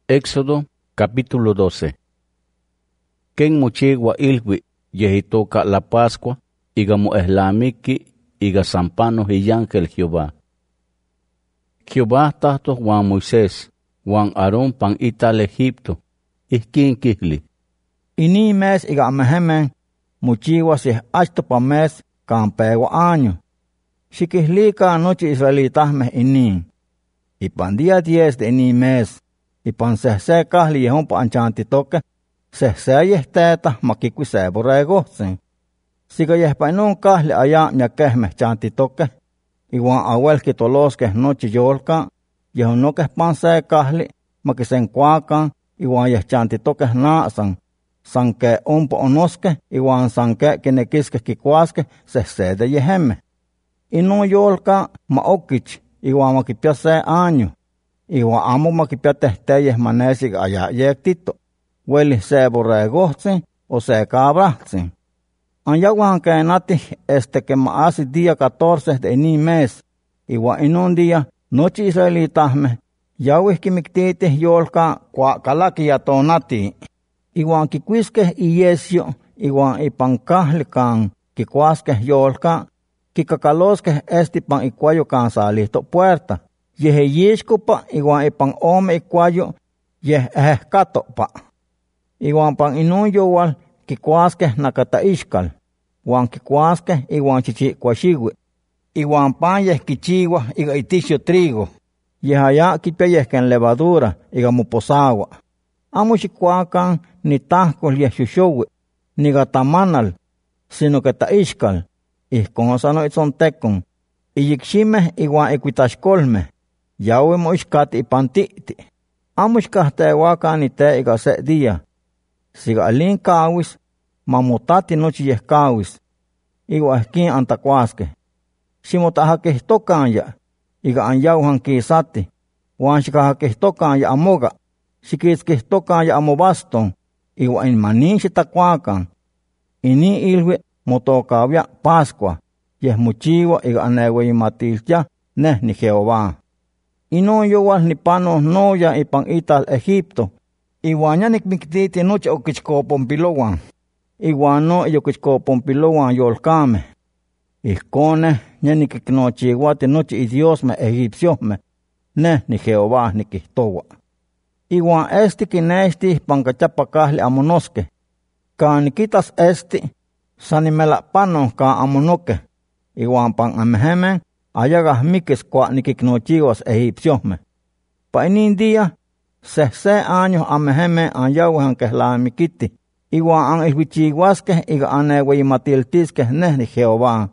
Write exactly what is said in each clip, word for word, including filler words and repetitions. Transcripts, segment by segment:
Éxodo capítulo doce. Ken mochigua ilwi yehitoka la Pascua, iga moehlamiki, iga sampano hiyángel Jehová. Jehová tahto Juan Moisés, Juan Aarón pan ital Egipto, ihkin kihli. Ini mes iga mehemen, mochigua sih achto pa mes, campegua año. Xikihlika nochi israelitahmeh ini. Ipan día diez de ini mes, ipan sehse kahli yehon pa anchantitoke, sehse yehteta makikwi se borregohtsin. Siga yehpainun kahli aya nyakehmeh chantitoke, iwan awel kitoloskeh nochi yolka, yehonokeh pan se kahli makisenkuakan, iwan yehchantitokeh naasan, sanke ompa onoskeh, iwan sanke kinekiskeh kikuaskeh sehse de yehemeh. Inun yolka ma okich, iwan makipia se año, iwan amo makipia tehteyeh manesig aya yektito, weli se borregohtsin o se cabrahtsin. Anyawan kenatih este que maasi día catorce de ini mes, iwan inun día nochi israelitahmeh yawih kimiktitih yolka kua kalaki yatonati, iwan kikuiskeh iyesyo, iwan ipan kahli kan kikuaskeh yolka, kikakaloskeh esti pan ikuayo kan salihto puerta, yeh yixkopa iwan ipan ome ikuayo yeh ehkatopa. Iwan pan inun yowal kikuaskeh nakata ixkal, wan kikuaskeh iwan chichikuaxiwi, iwan pan yeh kichiwa iga itixyo trigo, yeh aya kipia yeh ken levadura iga moposawa. Amo xikuakan ni tahkol yeh xoxowi, niga tamanal, sino que ta ixkal, ihkon sano itzontekon, iyikximeh iwan ikuitaxkolmeh, yawi mo ixkati ipan ti'ti. Amo ixkahtewakan ni te iga se día. Siga alin kawis, mamotati nochi yeh kawis, iwa ihkin antakuaskeh. Ximotahakihtokan ya, iga anyauhan kisati, wan xikahakihtokan ya amoga, xikitzkihtokan ya amobaston, iwa inmanin xitakuakan. Ini ilwi motokawia Pascua, yeh mochiwa iga aneweyimatiltia neh ni Jehová. Inun yowal nipanoh noya ipan ital Egipto, iwan ya nikmiktiti nochi okichkopompilowan, iwan no yokichkopompilowan yolkameh. Ihkoneh ya nikiknochiwati nochi idiosmeh egipciosmeh, neh ni Jehová nikihtowa. Iwan esti kinextih pankachapa kahli amonoskeh. Kan nikitas esti, san nimelapanoh kan amonokeh, iwan pan amehemen ayagah mikis kua nikiknochiwas egipciosmeh. Pa inin día, sehse año amehemen anyauhan kehlamikiti, iwan an ilwichiwaskeh iga aneweyimatiltiskeh neh ni Jehová.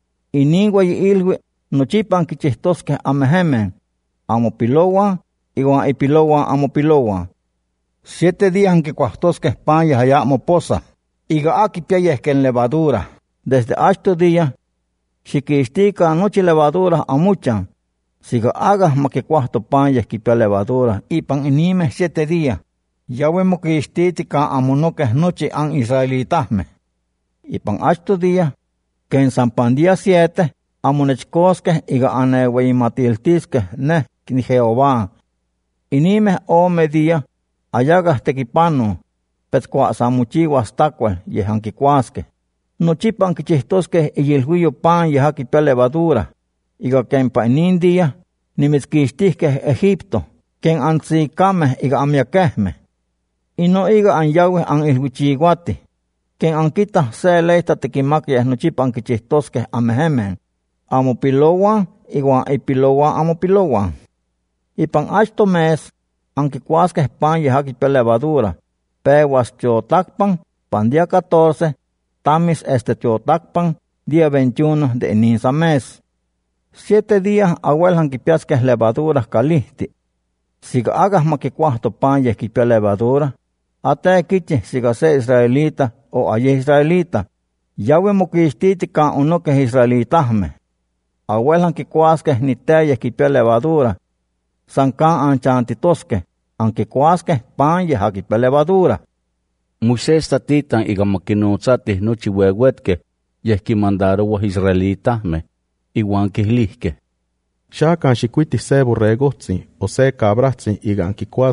Inin weyi ilwi nochipan kichihtoskeh amehemen, amopilowan, iwan ipilowan amopilowan. Siete días kikuahtoskeh pan yeh aya moposa, iga akipia yeh ken levadura. Desde achto día, xikixtika nochi levadura amuchan, siga agah makikuahto pan yeh kipia levadura ipan inimeh siete días, yawi mokixtiti kan amonokeh nochi an israelitahmeh. Ipan achto día, ken san pan día siete, amonechkoskeh iga aneweyimatiltiskeh neh ni Jehová. Inimeh ome día, ayagah tekipano, petzkua san mochiwas takuel yeh ankikuaskeh. Nochipan kichihtoskeh iyilhuiyo pan yeh akipia levadura, iga ken pa inin día nimitzkixtihkeh Egipto, ken antzikameh iga amiakehmeh. Ino iga anyawih an ilhuichiwatih, ken ankitah se leyta tikimaki yeh nochipan kichihtoskeh amehemen, amopilowan iwan ipilowan amopilowan. Ipan achto mes, ankikuaskeh pan yeh akipia levadura, pewas tiotlakpan pan día catorce, tamis este tiotlakpan día veintiuno de inisa mes. Siete días awel ankipiaskeh levadura kalihti. Siga agah makikuahto pan yeh kipia levadura, ate kichih siga se israelita o aye israelita, yawi mokixtiti kan onokeh israelitahmeh. Awel ankikuaskeh ni te yeh kipia levadura, san kan anchantitoskeh, ankikuaskeh pan yeh akipia levadura. Moisés tatitan iga makinotzatih nochi wewetkeh yeh kimandarowah israelitahmeh, iwan kihlihkeh. Xakan xikuitih se borregohtsin o se cabrahtsin iga ankikuaskeh,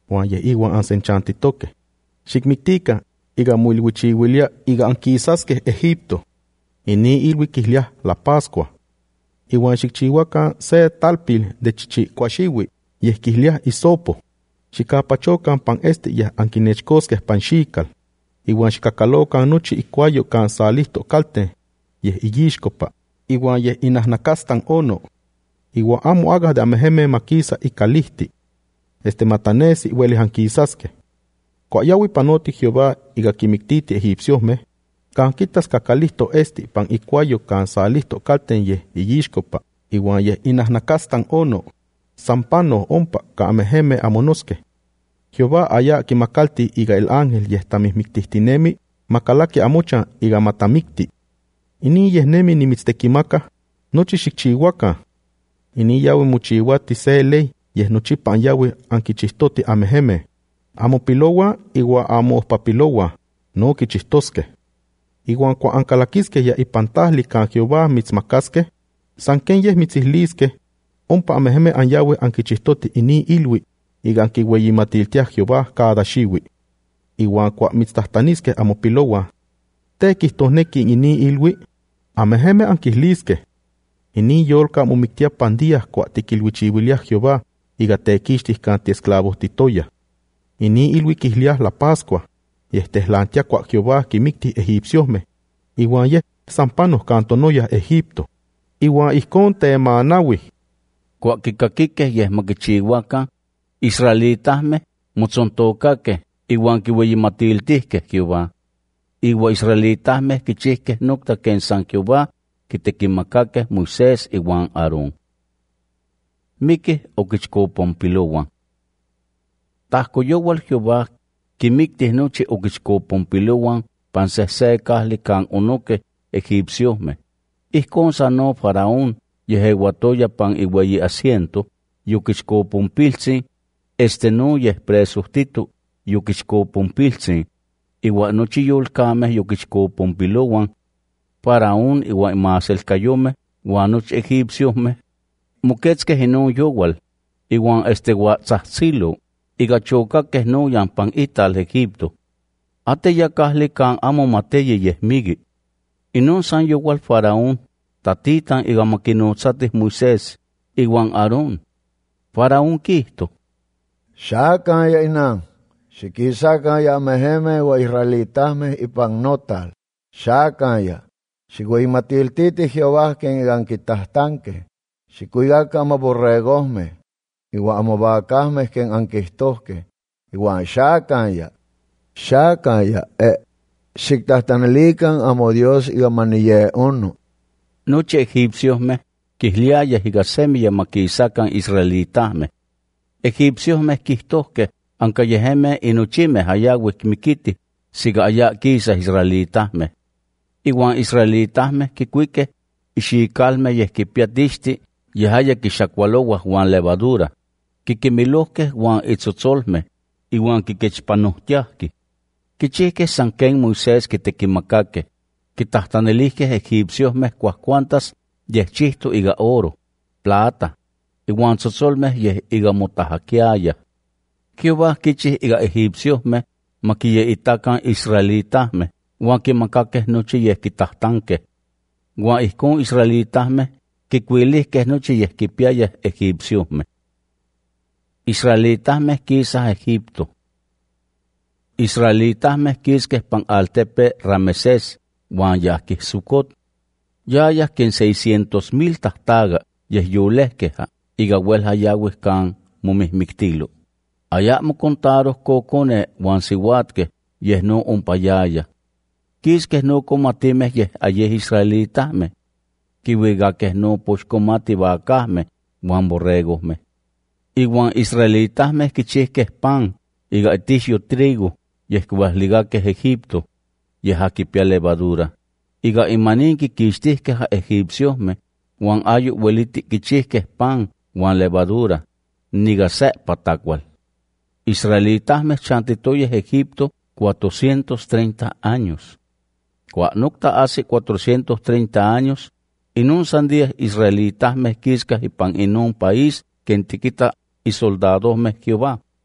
Juan ye iwan ansenchantitoke. Xikmiktika, iga muilwichiwilia iga ankisaske Egipto. Ini ilwikihlia la Pascua. Iwan xikchihuakan se talpil de chichicuaxiwi, yehkihlia isopo. Xikapachokan pan este yeh ankinechkoskeh pan xikal. Iwan xikakalokan nochi ikuayo kan salihto kalten, yeh iyixkopa. Iwan yeh inahnakastan ono. Iwan amo agah de ameheme makisa ikalihti. Este matanesi hueli ankisaske. Kuayawi panoti Jehová iga kimiktiti egipciosmeh, kan kitas kakalihto esti pan ikuayo kan salihto kalten yeh iyixkopa. Iwan yeh inahnakastan ono. Sampano ompa ka ameheme amonoske. Jehová aya kimakalti iga el ángel yeh tamihmiktihtinemi makalaki amochan iga matamikti. Ini yeh nemi nimitztekimaka nochi xikchihuakan. Ini yawi mochihuati se ley yeh nochipan yawi ankichihtoti ameheme. Amo pilowa iwa amo ohpapilowa, no kichihtoske. Iwan kua ankalakiske ya ipantahli kan Jehová mitzmakaske, san ken yeh mitzihliske, ompa ameheme an yawi ankichihtoti ini ilwi, iga ankiweyimatiltiah Jehová cada xiwi. Iwan kua mitztahtaniske amo pilowa, te kihtohneki ini ilwi, ameheme ankihliske. Ini yolka momiktia pandiyah kua tikilwichiwiliah Jehová, iga tekixtih kan tiesclavos titoya. Ini ilwi kihliah la Pascua, yeh tehlantia kua Jehová kimiktih egipciosmeh, iwan yeh sampanoh kan tonoyah Egipto. Iwan ihkon temanawi. Kua kikakikeh yeh makichihuakan, israelitahmeh motzontokakeh, iwan kiweyimatiltihkeh Jehová. Iwan israelitahmeh kichihkeh nokta ken san Jehová kitekimakakeh Moisés iwan Aarón. Mikeh okichkopompilowan. Tahkoyowal Jehová kimiktih nochi okichkopompilowan pan sehse kahli kan onokeh egipciosmeh. Ihkon sano Faraón yehewatoya pan iweyi asiento, yokichkopompiltzin, este no yeh presohtito yokichkopompiltzin, iwan nochi yolkameh yokichkopompilowan, Faraón iwan imaselkayomeh wan nochi egipciosmeh moketzkeh inon yowal, iwan este watzahtzilo, iga chokakeh noyan pan ital Egipto. Ate ya kahli kan amo mateyi yeh migi. Inon san yowal Faraón tatitan iga makinotzatih Moisés iwan Aarón. Faraón kihto: Xakan ya inan, xikisakan ya ameheme wa israelitahmeh ipan notal. Xakan ya, xigweyimatiltiti Jehová ken igan kitahtankeh, xikuigakan amaborregosmeh, iwan amobacahmeh ken ankihtohkeh, iwan xakan ya, xakan ya, e, xiktahtanilikan amo Dios iga maniye ono. Nochi egipciosmeh kihliayah iga semi ya makisakan israelitahmeh. Egipciosmeh kihtohkeh anka yehemeh inochimeh ayawi mikitih siga aya kisa israelitahmeh. Iwan israelitahmeh kikuikeh ixikalmeh yeh kipiatixti yehaya kixakualowah wan levadura, kikimilohkeh wan itzotzolmeh, iwan kikechpanohtiahki. Kichihkeh san ken Moisés kitekimakakeh, kitahtanilihkeh egipciosmeh kuahkuantas yeh chihto iga oro, plata, iwan tzotzolmeh yeh iga motahakiayah. Jehová kichih iga egipciosmeh makiyeitakan israelitahmeh, wan kimakakeh nochi yeh kitahtankeh. Wan ihkon israelitahmeh kikuilihkeh nochi yeh kipiayah egipciosmeh. Israelitahmeh kisah Egipto. Israelitahmeh kiskeh pan altepe Ramesés, wan yahkih Sucot. Yayah ken seiscientos mil tahtaga yeh yolehkeha, iga welha yawih kan momihmiktilo. Ayamo contaroh kokone wan siwatkeh yeh no ompayaya. Kiskeh no komatimeh yeh ayeh israelitahmeh. Kiwigakeh no poxkomati vacahmeh wan borregosmeh. Iwan israelitahmeh kichihkeh pan iga itixyo trigo yeh kiwahligakeh Egipto, yeh akipia levadura. Iga imanin kikixtihkeh a egipciosmeh, wan ayo weliti kichihkeh pan wan levadura, niga se patakwal. Israelitahmeh chantitoyeh Egipto cuatrocientos treinta años. Kua nokta hace cuatrocientos treinta años, inon sandieh israelitahmeh kiskah ipan inon país ken tikita isoldadosmeh Jehová.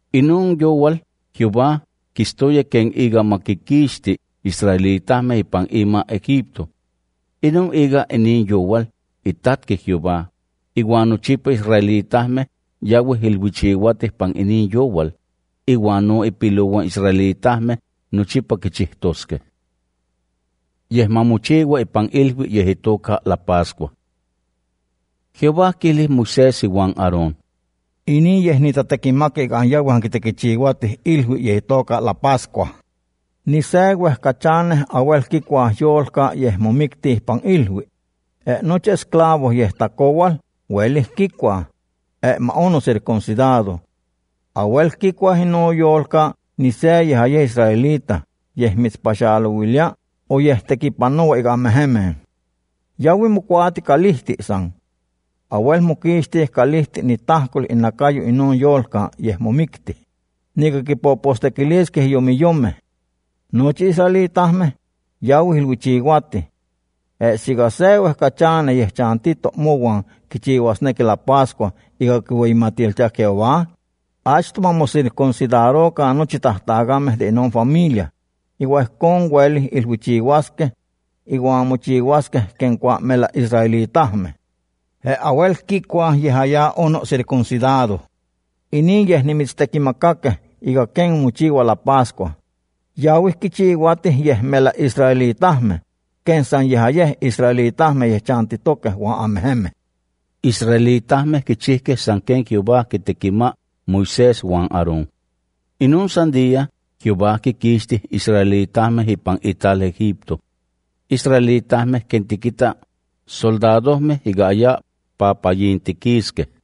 Inun yowal, Jehová, kistoya ken iga makikishti Israelitahme ipan ima Egipto. Inun iga enin yowal, itat que Jehová, iguan nochipa Israelitahme, Yahweh ilwichihuatih pan inin yowal, iguan no ipiluan Israelitahme, nochipa kichihtoske. Yeh mamuchiwa ipan ilwi yeh itoka la Pascua. Jehová kili Moisés iguan Aarón. Ini yeh nitatekimaki kan Yahweh kitekichihuatih ilwi yeh itoka la Pascua. Ni seweh kachaneh awel kikuah yolka yeh momiktih pan ilwi. E noche esclavo yeh takowal, welih kikuah. E ma ono circuncidado. Awel kikuah ino yolka ni se yeh aye israelita, yeh mitzpaxaluilia, o yeh tekipanoa iga mehemen. Yawi mukuati kalihti san. Awel mukishtih kalihti ni tahkul inakayo ino yolka yeh momikti. Nika kipopostekiliskeh yomiyomeh. Nochi israelitahmeh, yawi hilwichihuati. E siga seweh kachane yeh chantito mowan kichihuasneki la Pascua iga kiweimatiltia Jehová. Achto mamocircuncidaroka nochi tahtagameh de inon familia. Igual con welih ilwichihuaskeh, igual mochihuaskeh ken kuamela israelitahmeh. E awel kikuah yeh haya ono circuncidado. Inin yeh nimitztekimakakeh iga ken mochiwa la Pascua. Yahweh kichihuatih yeh mela israelitahmeh, ken san yeh ayeh israelitahmeh yeh chantitokeh wan amehemeh. Israelitahmeh kichihkeh san ken Jehová kitekima Moisés wan Aarón. Inun san día, Jehová kikistih israelitahmeh ipan ital Egipto. Israelitahmeh ken tikita soldadohmeh iga aya papayintikiskeh.